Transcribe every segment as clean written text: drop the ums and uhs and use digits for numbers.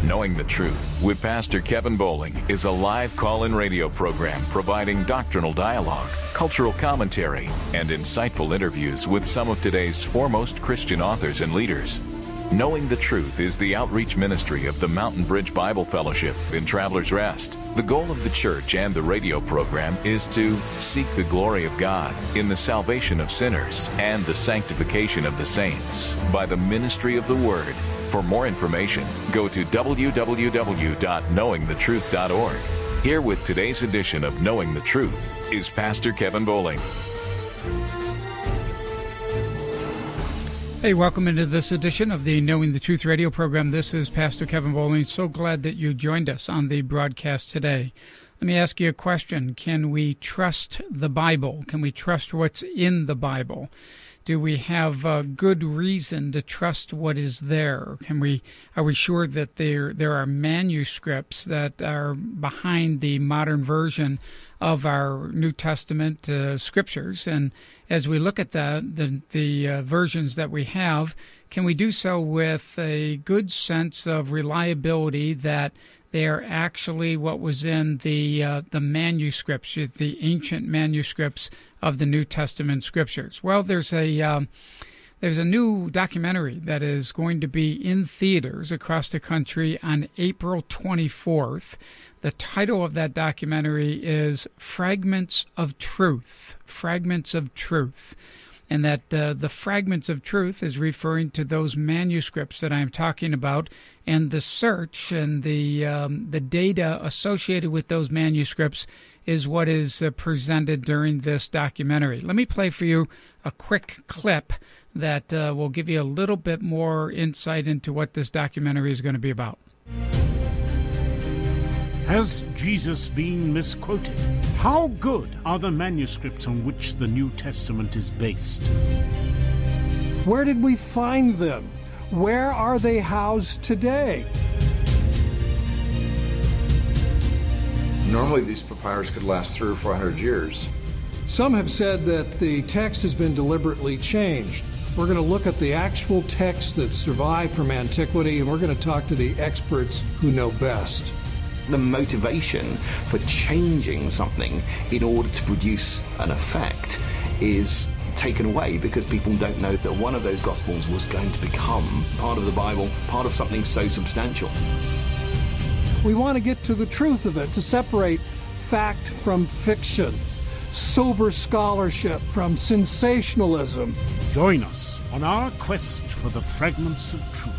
Knowing the Truth with Pastor Kevin Bowling is a live call-in radio program providing doctrinal dialogue, cultural commentary, and insightful interviews with some of today's foremost Christian authors and leaders. Knowing the Truth is the outreach ministry of the Mountain Bridge Bible Fellowship in Travelers Rest. The goal of the church and the radio program is to seek the glory of God in the salvation of sinners and the sanctification of the saints by the ministry of the Word. For more information, go to www.knowingthetruth.org. Here with today's edition of Knowing the Truth is Pastor Kevin Bowling. Hey, welcome into this edition of the Knowing the Truth radio program. This is Pastor Kevin Bowling. So glad that you joined us on the broadcast today. Let me ask you a question. Can we trust the Bible? Can we trust what's in the Bible? Do we have good reason to trust what is there? Are we sure that there are manuscripts that are behind the modern version of our New Testament scriptures? And as we look at the versions that we have, can we do so with a good sense of reliability that they are actually what was in the manuscripts, the ancient manuscripts of the New Testament scriptures? Well, there's a new documentary that is going to be in theaters across the country on April 24th. The title of that documentary is Fragments of Truth. Fragments of Truth. And that the Fragments of Truth is referring to those manuscripts that I'm talking about, and the search and the data associated with those manuscripts is what is presented during this documentary. Let me play for you a quick clip that will give you a little bit more insight into what this documentary is going to be about. Has Jesus been misquoted? How good are the manuscripts on which the New Testament is based? Where did we find them? Where are they housed today? Normally these papyrus could last 300 or 400 years. Some have said that the text has been deliberately changed. We're going to look at the actual text that survived from antiquity, and we're going to talk to the experts who know best. The motivation for changing something in order to produce an effect is taken away because people don't know that one of those Gospels was going to become part of the Bible, part of something so substantial. We want to get to the truth of it, to separate fact from fiction, sober scholarship from sensationalism. Join us on our quest for the fragments of truth.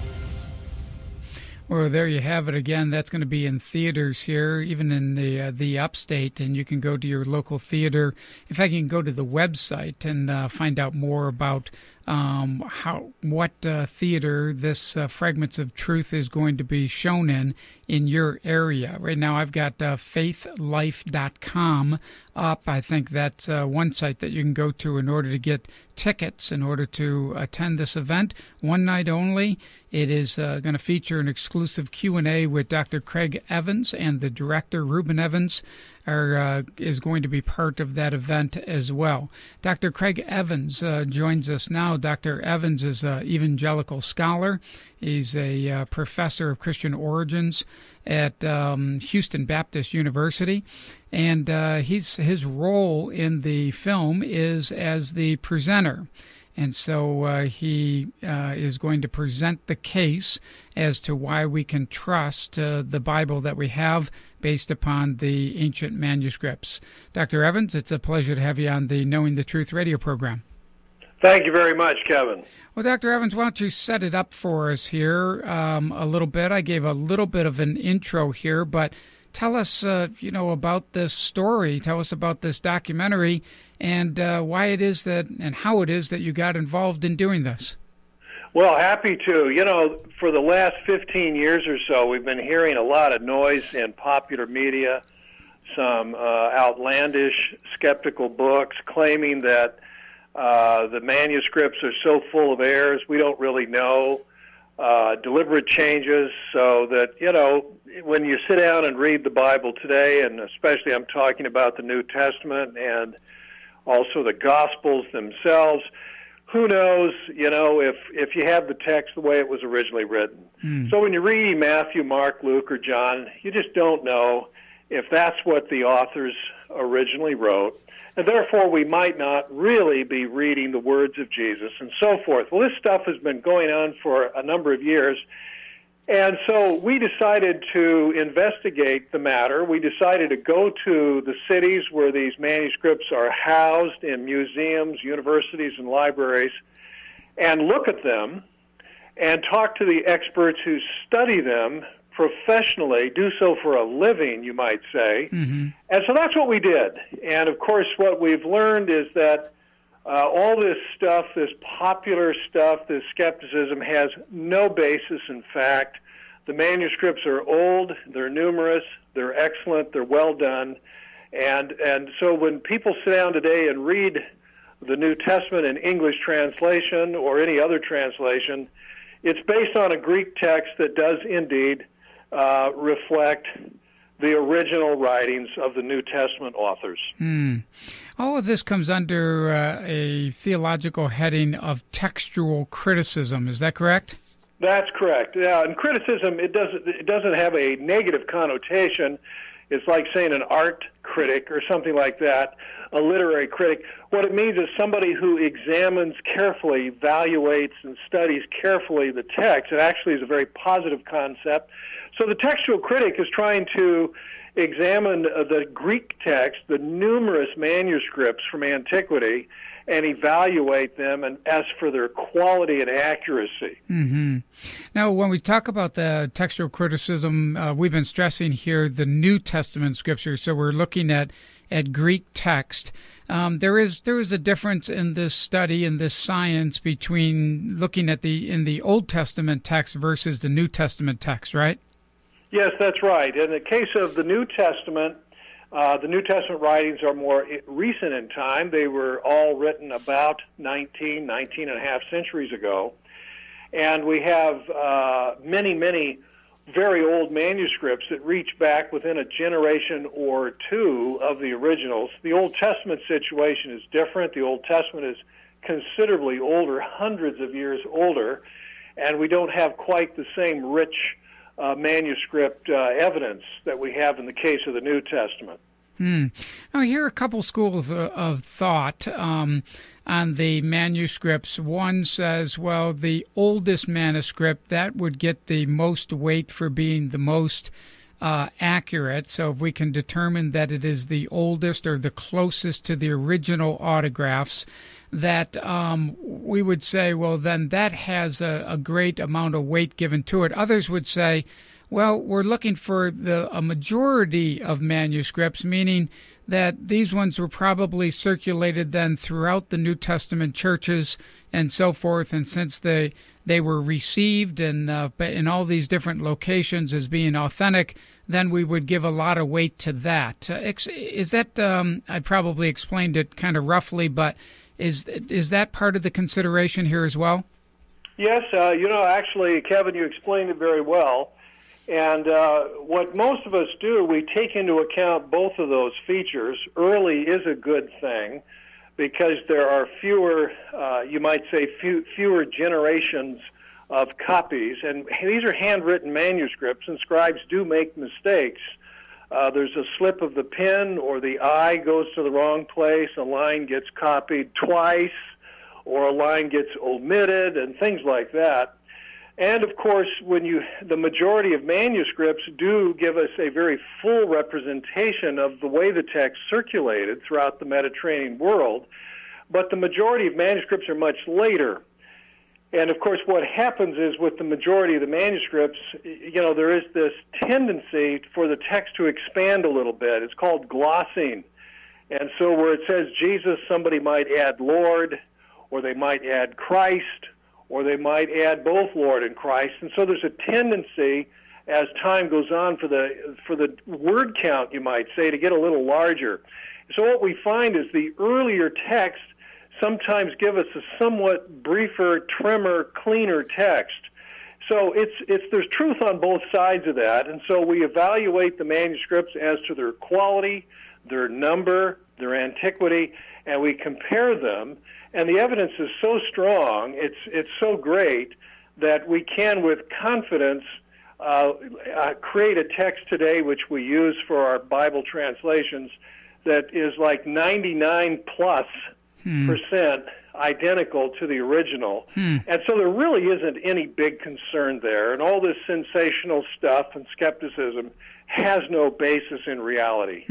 Well, there you have it again. That's going to be in theaters here, even in the upstate, and you can go to your local theater. In fact, you can go to the website and find out more about what theater this Fragments of Truth is going to be shown in your area. Right now I've got faithlife.com up. I think that's one site that you can go to in order to get tickets in order to attend this event. One night only. It is going to feature an exclusive Q&A with Dr. Craig Evans, and the director, Reuben Evans, is going to be part of that event as well. Dr. Craig Evans joins us now. Dr. Evans is an evangelical scholar. He's a professor of Christian origins at Houston Baptist University, and his role in the film is as the presenter. And so he is going to present the case as to why we can trust the Bible that we have based upon the ancient manuscripts. Dr. Evans, it's a pleasure to have you on the Knowing the Truth radio program. Thank you very much, Kevin. Well, Dr. Evans, why don't you set it up for us here a little bit? I gave a little bit of an intro here, but tell us, about this story. Tell us about this documentary and why it is that, and how it is that you got involved in doing this. Well, happy to. For the last 15 years or so, we've been hearing a lot of noise in popular media, some outlandish, skeptical books claiming that the manuscripts are so full of errors, we don't really know, deliberate changes, so that, when you sit down and read the Bible today, and especially I'm talking about the New Testament and also the Gospels themselves, who knows, if you have the text the way it was originally written. So when you read Matthew, Mark, Luke, or John, you just don't know if that's what the authors originally wrote, and therefore we might not really be reading the words of Jesus and so forth. Well, this stuff has been going on for a number of years, and so we decided to investigate the matter. We decided to go to the cities where these manuscripts are housed in museums, universities, and libraries, and look at them and talk to the experts who study them professionally, do so for a living, you might say. And so that's what we did. And, of course, what we've learned is that all this stuff, this popular stuff, this skepticism has no basis in fact. The manuscripts are old, they're numerous, they're excellent, they're well done. And so when people sit down today and read the New Testament in English translation or any other translation, it's based on a Greek text that does indeed reflect the original writings of the New Testament authors. All of this comes under a theological heading of textual criticism. Is that correct? That's correct. Yeah, and criticism, it doesn't have a negative connotation. It's like saying an art critic or something like that, a literary critic. What it means is somebody who examines carefully, evaluates, and studies carefully the text. It actually is a very positive concept. So the textual critic is trying to examine the Greek text, the numerous manuscripts from antiquity, and evaluate them and as for their quality and accuracy. Now, when we talk about the textual criticism, we've been stressing here the New Testament scripture, so we're looking at Greek text. There is a difference in this study, in this science, between looking at in the Old Testament text versus the New Testament text, right? Yes, that's right. In the case of the New Testament writings are more recent in time. They were all written about 19 and a half centuries ago. And we have many very old manuscripts that reach back within a generation or two of the originals. The Old Testament situation is different. The Old Testament is considerably older, hundreds of years older, and we don't have quite the same rich manuscript evidence that we have in the case of the New Testament. Now, here are a couple schools of thought on the manuscripts. One says, well, the oldest manuscript, that would get the most weight for being the most accurate. So if we can determine that it is the oldest or the closest to the original autographs, that we would say, well, then that has a great amount of weight given to it. Others would say, well, we're looking for a majority of manuscripts, meaning that these ones were probably circulated then throughout the New Testament churches and so forth, and since they were received in all these different locations as being authentic, then we would give a lot of weight to that. Is that, I probably explained it kind of roughly, but is that part of the consideration here as well? Yes, actually, Kevin, you explained it very well. And what most of us do, we take into account both of those features. Early is a good thing because there are fewer, you might say, fewer generations of copies. And these are handwritten manuscripts, and scribes do make mistakes. There's a slip of the pen, or the eye goes to the wrong place, a line gets copied twice, or a line gets omitted, and things like that. And, of course, the majority of manuscripts do give us a very full representation of the way the text circulated throughout the Mediterranean world, but the majority of manuscripts are much later. And, of course, what happens is with the majority of the manuscripts, there is this tendency for the text to expand a little bit. It's called glossing. And so where it says Jesus, somebody might add Lord, or they might add Christ, or they might add both Lord and Christ. And so there's a tendency as time goes on for the word count, you might say, to get a little larger. So what we find is the earlier text sometimes give us a somewhat briefer, trimmer, cleaner text. So there's truth on both sides of that, and so we evaluate the manuscripts as to their quality, their number, their antiquity, and we compare them. And the evidence is so strong, it's so great, that we can, with confidence, create a text today which we use for our Bible translations that is like 99+% identical to the original. And so there really isn't any big concern there. And all this sensational stuff and skepticism has no basis in reality.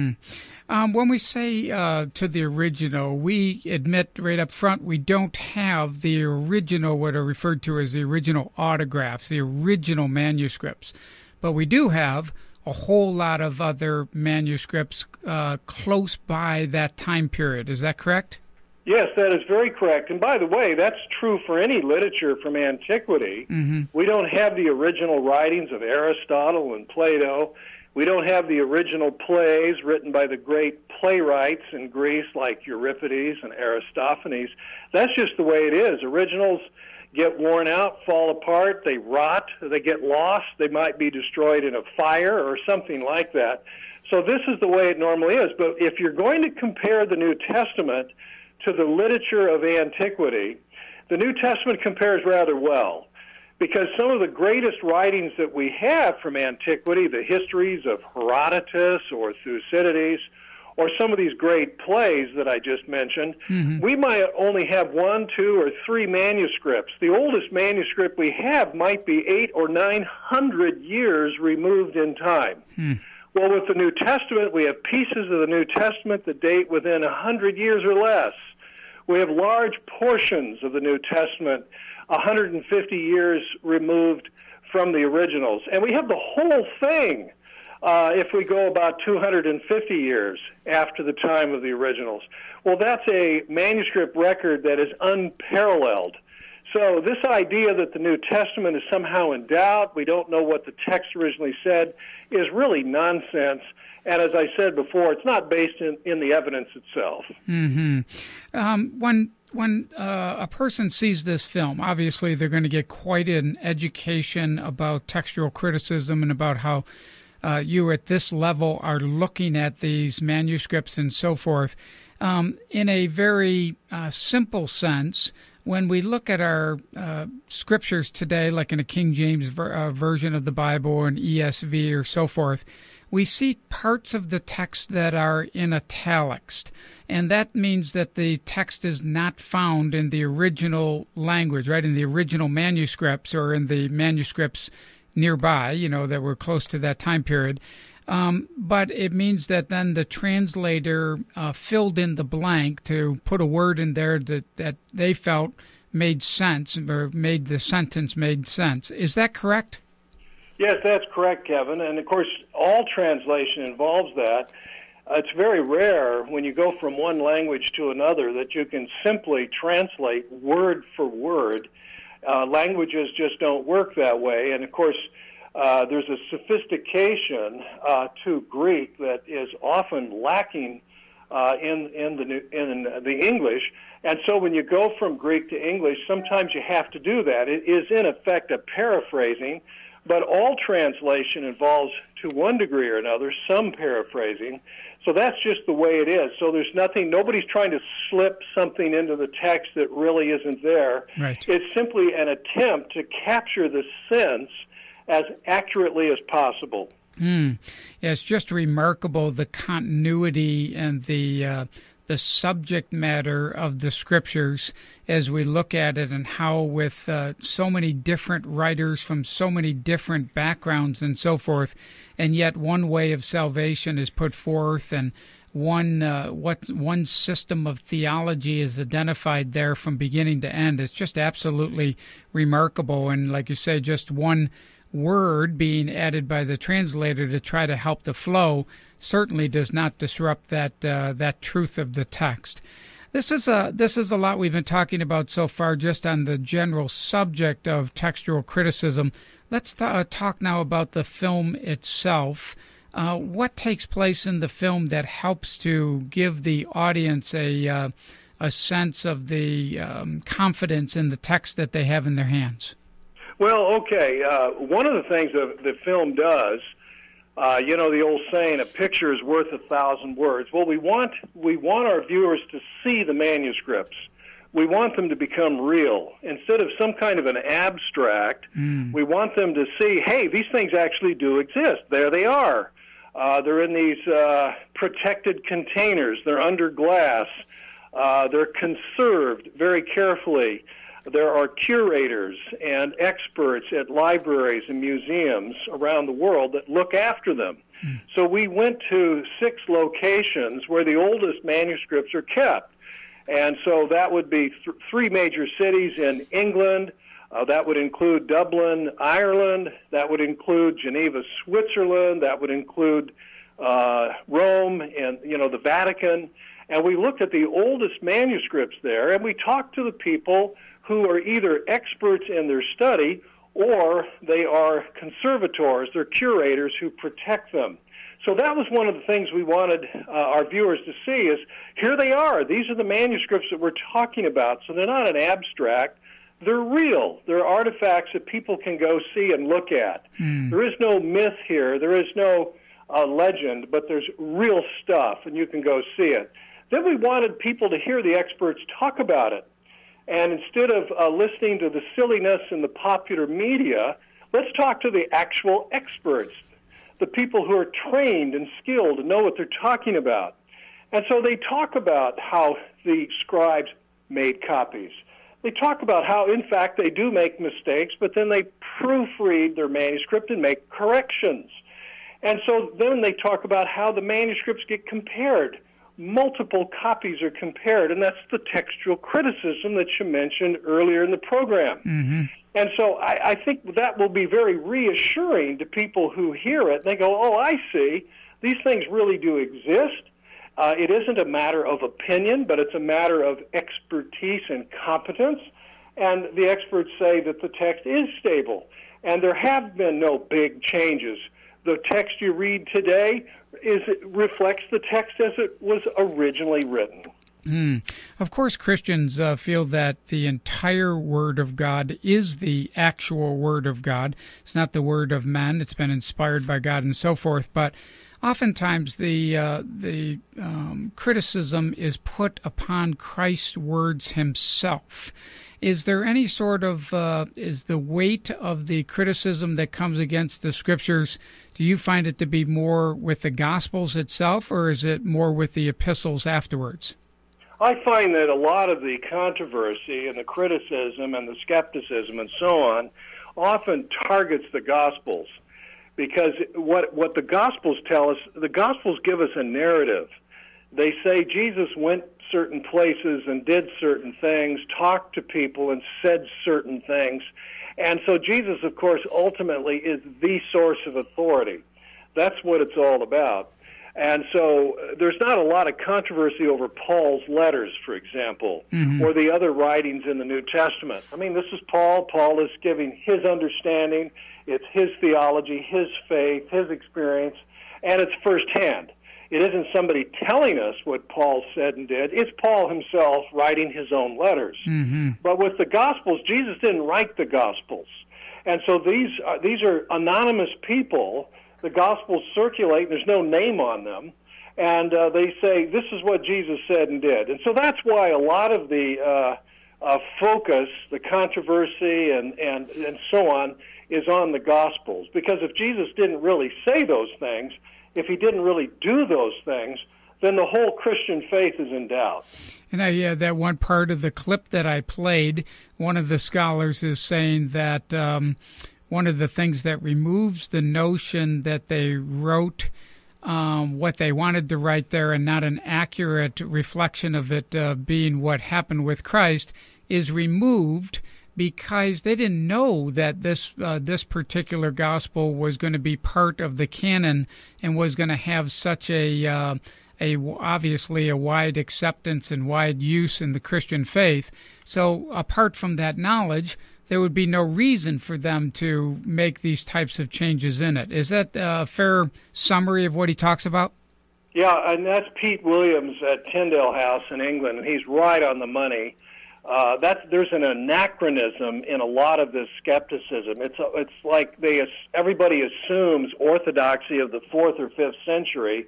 When we say to the original, we admit right up front we don't have the original, what are referred to as the original autographs, the original manuscripts. But we do have a whole lot of other manuscripts close by that time period. Is that correct? Yes, that is very correct. And by the way, that's true for any literature from antiquity. We don't have the original writings of Aristotle and Plato. We don't have the original plays written by the great playwrights in Greece like Euripides and Aristophanes. That's just the way it is. Originals get worn out, fall apart, they rot, they get lost, they might be destroyed in a fire or something like that. So this is the way it normally is. But if you're going to compare the New Testament to the literature of antiquity, the New Testament compares rather well, because some of the greatest writings that we have from antiquity, the histories of Herodotus or Thucydides, or some of these great plays that I just mentioned, we might only have 1, 2, or 3 manuscripts. The oldest manuscript we have might be 800 or 900 years removed in time. Well, with the New Testament, we have pieces of the New Testament that date within 100 years or less. We have large portions of the New Testament 150 years removed from the originals. And we have the whole thing if we go about 250 years after the time of the originals. Well, that's a manuscript record that is unparalleled. So this idea that the New Testament is somehow in doubt, we don't know what the text originally said, is really nonsense. And as I said before, it's not based in the evidence itself. When a person sees this film, obviously they're going to get quite an education about textual criticism and about how you at this level are looking at these manuscripts and so forth. In a very simple sense, when we look at our scriptures today, like in a King James version of the Bible or an ESV or so forth, we see parts of the text that are in italics. And that means that the text is not found in the original language, right, in the original manuscripts or in the manuscripts nearby, that were close to that time period. But it means that then the translator filled in the blank to put a word in there that they felt made sense or made the sentence made sense. Is that correct? Yes, that's correct, Kevin. And, of course, all translation involves that. It's very rare when you go from one language to another that you can simply translate word for word. Languages just don't work that way. And, of course, there's a sophistication to Greek that is often lacking in the English. And so when you go from Greek to English, sometimes you have to do that. It is, in effect, a paraphrasing. But all translation involves, to one degree or another, some paraphrasing. So that's just the way it is. So there's nobody's trying to slip something into the text that really isn't there. Right. It's simply an attempt to capture the sense as accurately as possible. Yeah, it's just remarkable, the continuity and the subject matter of the scriptures as we look at it, and how with so many different writers from so many different backgrounds and so forth, and yet one way of salvation is put forth, and one system of theology is identified there from beginning to end. It's just absolutely remarkable. And like you say, just one word being added by the translator to try to help the flow certainly does not disrupt that truth of the text. This is a lot we've been talking about so far, just on the general subject of textual criticism. Let's talk now about the film itself. What takes place in the film that helps to give the audience a sense of the confidence in the text that they have in their hands? Well, okay. One of the things that the film does, the old saying, a picture is worth 1,000 words. Well, we want our viewers to see the manuscripts. we want them to become real. Instead of some kind of an abstract, we want them to see, hey, these things actually do exist. There they are. They're in these protected containers. They're under glass. They're conserved very carefully. There are curators and experts at libraries and museums around the world that look after them. So we went to 6 locations where the oldest manuscripts are kept. And so that would be 3 major cities in England. That would include Dublin, Ireland. That would include Geneva, Switzerland. That would include Rome and, the Vatican. And we looked at the oldest manuscripts there, and we talked to the people who are either experts in their study or they are conservators, they're curators who protect them. So that was one of the things we wanted our viewers to see is, here they are. These are the manuscripts that we're talking about. So they're not an abstract. They're real. They're artifacts that people can go see and look at. There is no myth here. There is no legend, but there's real stuff, and you can go see it. Then we wanted people to hear the experts talk about it. And instead of listening to the silliness in the popular media, let's talk to the actual experts, the people who are trained and skilled and know what they're talking about. And so they talk about how the scribes made copies. They talk about how, in fact, they do make mistakes, but then they proofread their manuscript and make corrections. And so then they talk about how the manuscripts get compared. Multiple copies are compared, and that's the textual criticism that you mentioned earlier in the program. And so I think that will be very reassuring to people who hear it. They go, oh, I see. These things really do exist. It isn't a matter of opinion, but it's a matter of expertise and competence. And the experts say that the text is stable, and there have been no big changes. The text you read today reflects the text as it was originally written. Of course, Christians feel that the entire Word of God is the actual Word of God. It's not the word of man. It's been inspired by God and so forth. But oftentimes the criticism is put upon Christ's words himself. Is there any sort of, is the weight of the criticism that comes against the Scriptures, do you find it to be more with the Gospels itself, or is it more with the epistles afterwards? I find that a lot of the controversy and the criticism and the skepticism and so on often targets the Gospels, because what the Gospels tell us, the Gospels give us a narrative. They say Jesus went certain places and did certain things, talked to people and said certain things. And so Jesus, of course, ultimately is the source of authority. That's what it's all about. And so there's not a lot of controversy over Paul's letters, for example, or the other writings in the New Testament. I mean, this is Paul. Paul is giving his understanding. It's his theology, his faith, his experience, and it's firsthand. It isn't somebody telling us what Paul said and did. It's Paul himself writing his own letters. But with the Gospels, Jesus didn't write the Gospels. And so these are anonymous people. The Gospels circulate. There's no name on them. And they say, this is what Jesus said and did. And so that's why a lot of the focus, the controversy, and so on, is on the Gospels. Because if Jesus didn't really say those things, if he didn't really do those things, then the whole Christian faith is in doubt. And that one part of the clip that I played, one of the scholars is saying that one of the things that removes the notion that they wrote what they wanted to write there and not an accurate reflection of it being what happened with Christ is removed because they didn't know that this particular gospel was going to be part of the canon and was going to have such a obviously a wide acceptance and wide use in the Christian faith. So apart from that knowledge, there would be no reason for them to make these types of changes in it. Is that a fair summary of what he talks about? Yeah, and that's Pete Williams at Tyndale House in England, and he's right on the money. There's an anachronism in a lot of this skepticism. It's like everybody assumes orthodoxy of the 4th or 5th century,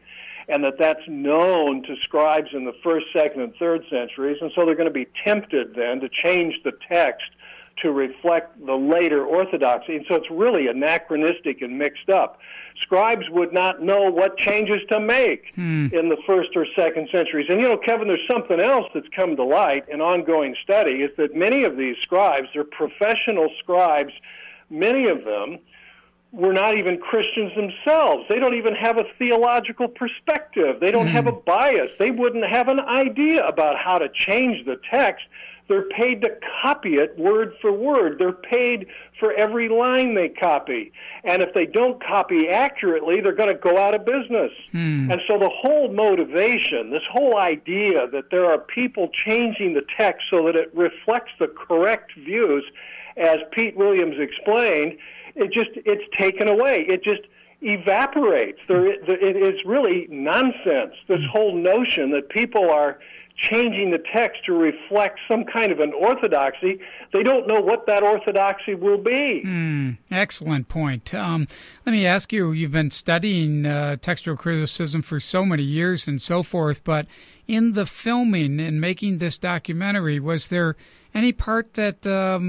and that's known to scribes in the 1st, 2nd, and 3rd centuries, and so they're going to be tempted then to change the text to reflect the later orthodoxy, and so it's really anachronistic and mixed up. Scribes would not know what changes to make in the 1st or 2nd centuries. And, Kevin, there's something else that's come to light in ongoing study, is that many of these scribes, they're professional scribes, many of them were not even Christians themselves. They don't even have a theological perspective. They don't have a bias. They wouldn't have an idea about how to change the text. They're paid to copy it word for word. They're paid for every line they copy. And if they don't copy accurately, they're going to go out of business. And so the whole motivation, this whole idea that there are people changing the text so that it reflects the correct views, as Pete Williams explained, it's taken away. It just evaporates. It is really nonsense, this whole notion that people are changing the text to reflect some kind of an orthodoxy. They don't know what that orthodoxy will be. Excellent point. Let me ask you, you've been studying textual criticism for so many years and so forth, but in the filming and making this documentary, was there any part that,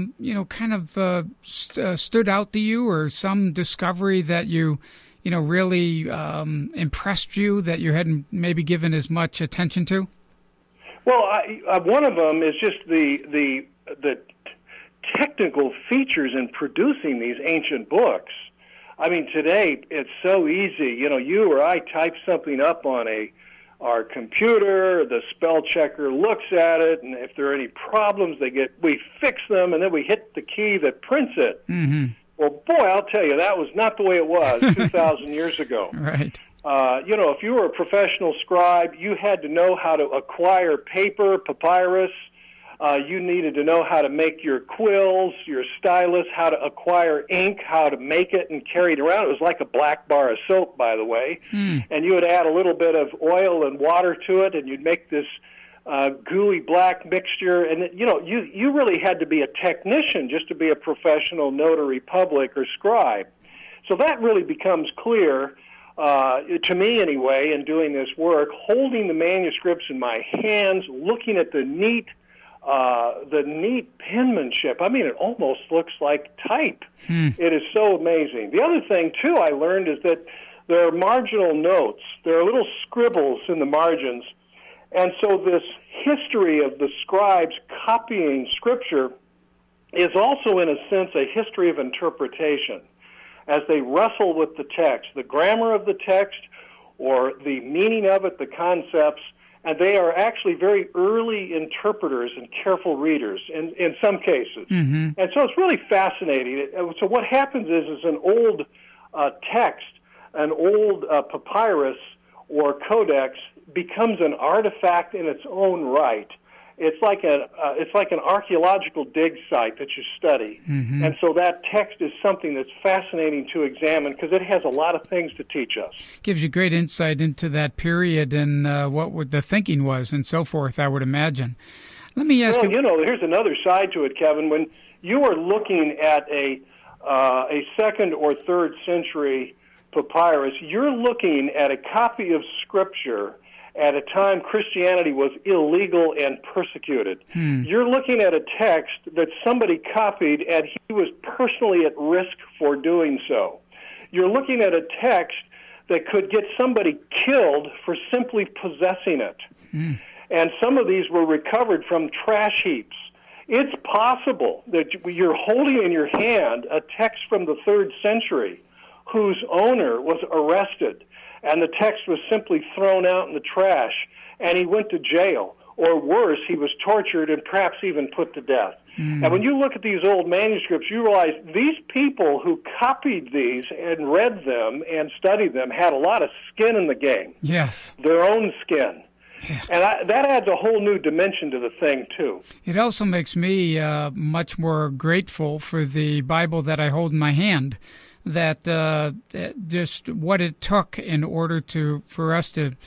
stood out to you, or some discovery that really impressed you that you hadn't maybe given as much attention to? Well, one of them is just the technical features in producing these ancient books. I mean, today it's so easy. You or I type something up on our computer, the spell checker looks at it, and if there are any problems, we fix them, and then we hit the key that prints it. Well, boy, I'll tell you, that was not the way it was 2,000 years ago. Right. If you were a professional scribe, you had to know how to acquire paper, papyrus. You needed to know how to make your quills, your stylus, how to acquire ink, how to make it and carry it around. It was like a black bar of soap, by the way. And you would add a little bit of oil and water to it, and you'd make this gooey black mixture. And, you really had to be a technician just to be a professional notary public or scribe. So that really becomes clear, to me anyway, in doing this work, holding the manuscripts in my hands, looking at the neat penmanship. I mean, it almost looks like type. It is so amazing. The other thing, too, I learned is that there are marginal notes. There are little scribbles in the margins. And so this history of the scribes copying Scripture is also, in a sense, a history of interpretation. As they wrestle with the text, the grammar of the text, or the meaning of it, the concepts, and they are actually very early interpreters and careful readers in some cases. And so it's really fascinating. So what happens is an old text, an old papyrus or codex becomes an artifact in its own right. It's like an archaeological dig site that you study. And so that text is something that's fascinating to examine because it has a lot of things to teach us. Gives you great insight into that period and what the thinking was and so forth, I would imagine. Let me ask you... here's another side to it, Kevin. When you are looking at a 2nd or 3rd century papyrus, you're looking at a copy of Scripture at a time Christianity was illegal and persecuted. You're looking at a text that somebody copied and he was personally at risk for doing so. You're looking at a text that could get somebody killed for simply possessing it. And some of these were recovered from trash heaps. It's possible that you're holding in your hand a text from the 3rd century whose owner was arrested, and the text was simply thrown out in the trash, and he went to jail. Or worse, he was tortured and perhaps even put to death. And when you look at these old manuscripts, you realize these people who copied these and read them and studied them had a lot of skin in the game. Yes. Their own skin. Yes. And that adds a whole new dimension to the thing, too. It also makes me much more grateful for the Bible that I hold in my hand, that just what it took in order for us to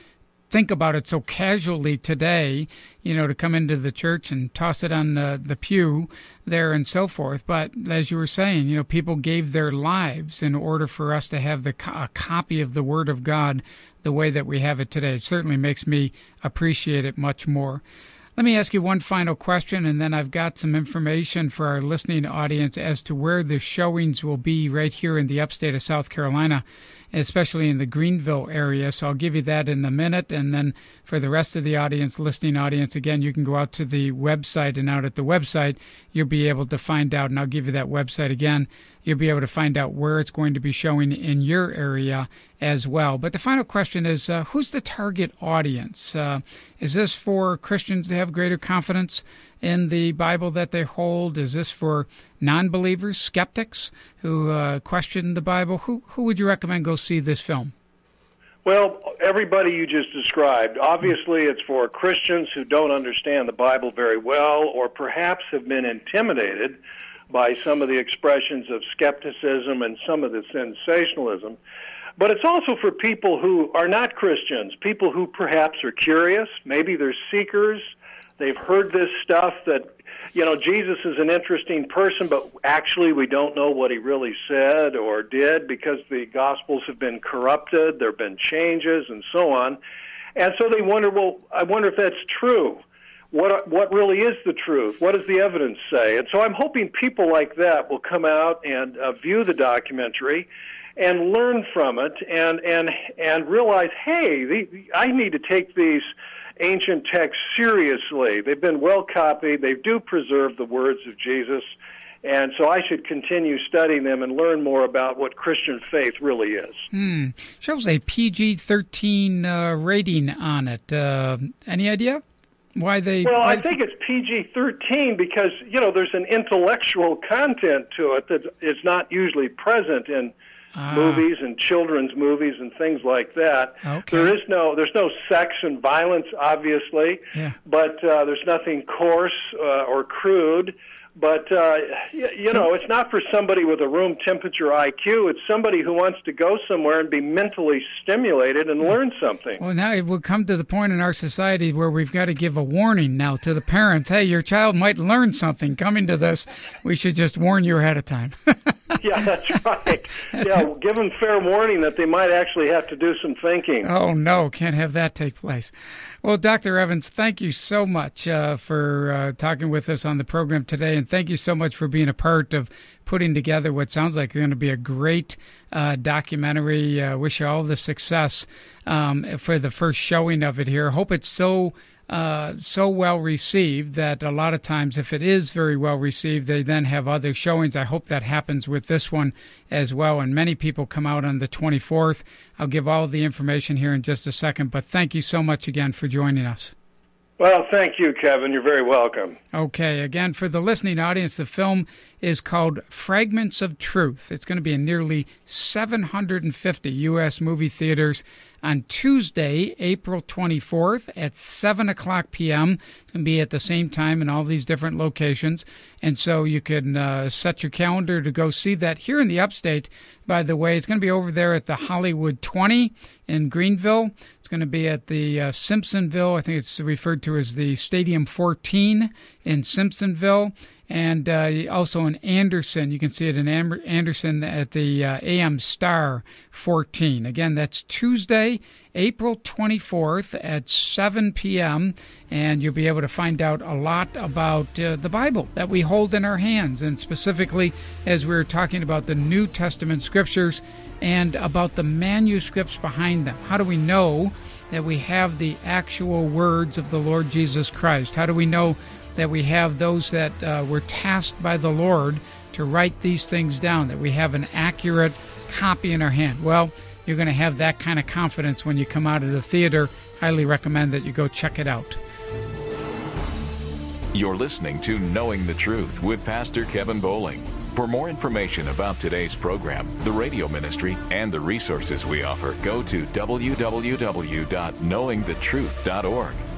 think about it so casually today, to come into the church and toss it on the pew there and so forth. But as you were saying, people gave their lives in order for us to have a copy of the Word of God the way that we have it today. It certainly makes me appreciate it much more. Let me ask you one final question, and then I've got some information for our listening audience as to where the showings will be right here in the upstate of South Carolina, especially in the Greenville area. So I'll give you that in a minute. And then for the rest of the audience, listening audience, again, you can go out to the website, and out at the website, you'll be able to find out, and I'll give you that website again. You'll be able to find out where it's going to be showing in your area as well. But the final question is, who's the target audience? Is this for Christians to have greater confidence in the Bible that they hold? Is this for non-believers, skeptics who question the Bible? Who would you recommend go see this film? Well, everybody you just described. Obviously, it's for Christians who don't understand the Bible very well, or perhaps have been intimidated by some of the expressions of skepticism and some of the sensationalism. But it's also for people who are not Christians, people who perhaps are curious, maybe they're seekers, they've heard this stuff that, Jesus is an interesting person, but actually we don't know what he really said or did because the Gospels have been corrupted, there have been changes, and so on. And so they wonder, well, I wonder if that's true. What really is the truth? What does the evidence say? And so I'm hoping people like that will come out and view the documentary and learn from it and realize, hey, I need to take these ancient texts seriously. They've been well copied. They do preserve the words of Jesus. And so I should continue studying them and learn more about what Christian faith really is. Shows a PG-13 rating on it. Any idea? Why they? Well, I think it's PG-13 because, there's an intellectual content to it that is not usually present in movies and children's movies and things like that. Okay. There's no sex and violence, obviously, but there's nothing coarse or crude. But, it's not for somebody with a room temperature IQ. It's somebody who wants to go somewhere and be mentally stimulated and learn something. Well, now it will come to the point in our society where we've got to give a warning now to the parents. Hey, your child might learn something coming to this. We should just warn you ahead of time. Yeah, that's right. Give them fair warning that they might actually have to do some thinking. Oh, no, can't have that take place. Well, Dr. Evans, thank you so much for talking with us on the program today, and thank you so much for being a part of putting together what sounds like going to be a great documentary. Wish you all the success for the first showing of it here. Hope it's so well received that a lot of times if it is very well received, they then have other showings. I hope that happens with this one as well, and many people come out on the 24th. I'll give all the information here in just a second, but thank you so much again for joining us. Well, thank you, Kevin. You're very welcome. Okay, again, for the listening audience, the film is called Fragments of Truth. It's going to be in nearly 750 U.S. movie theaters on Tuesday, April 24th at 7 o'clock p.m. It's going to be at the same time in all these different locations. And so you can set your calendar to go see that here in the upstate. By the way, it's going to be over there at the Hollywood 20 in Greenville. It's going to be at the Simpsonville. I think it's referred to as the Stadium 14 in Simpsonville. And also in Anderson. You can see it in Anderson at the AM Star 14. Again, that's Tuesday, April 24th at 7 p.m., and you'll be able to find out a lot about the Bible that we hold in our hands, and specifically as we were talking about the New Testament Scriptures and about the manuscripts behind them. How do we know that we have the actual words of the Lord Jesus Christ? How do we know that we have those that were tasked by the Lord to write these things down, that we have an accurate copy in our hand? Well, you're going to have that kind of confidence when you come out of the theater. Highly recommend that you go check it out. You're listening to Knowing the Truth with Pastor Kevin Bowling. For more information about today's program, the radio ministry, and the resources we offer, go to www.knowingthetruth.org.